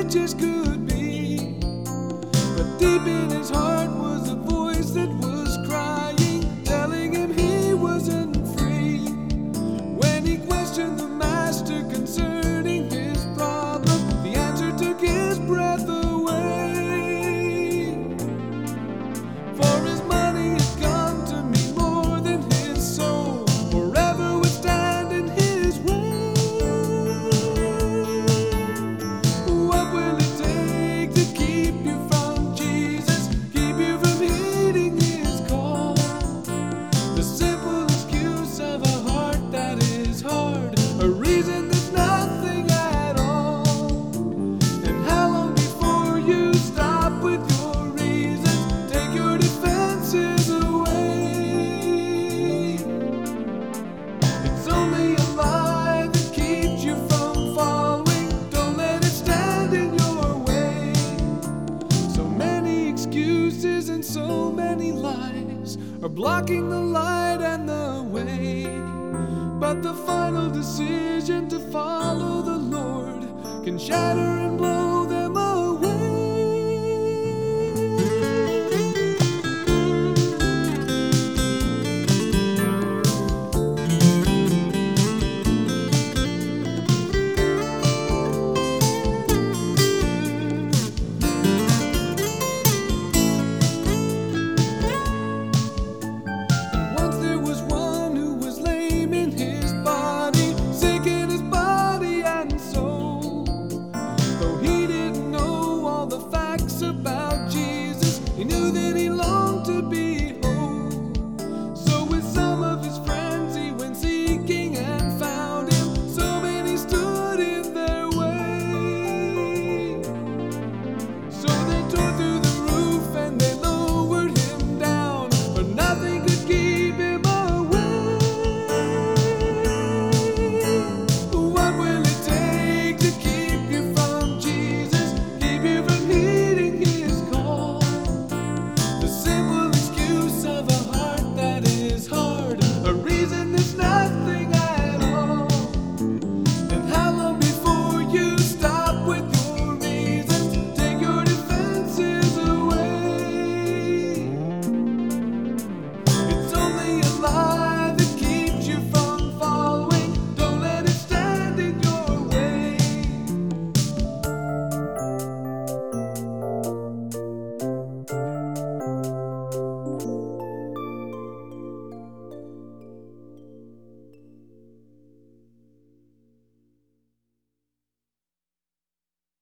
riches could be. But deep in his heart was a voice that was crying, telling him he wasn't free. When he questioned the master concerning his problem, the answer took his breath away. For his money had come to mean more than his soul, forever would stand in his way. What will it take to keep you from Jesus, keep you from heeding his call? The simple excuse of a heart that is hard, a reason that's nothing at all. And how long before you stop with your reasons, take your defenses away? It's only a lie that keeps you from following, don't let it stand in your way. So many excuses and so many lies are blocking the light and the way. But the final decision to follow the Lord can shatter and blow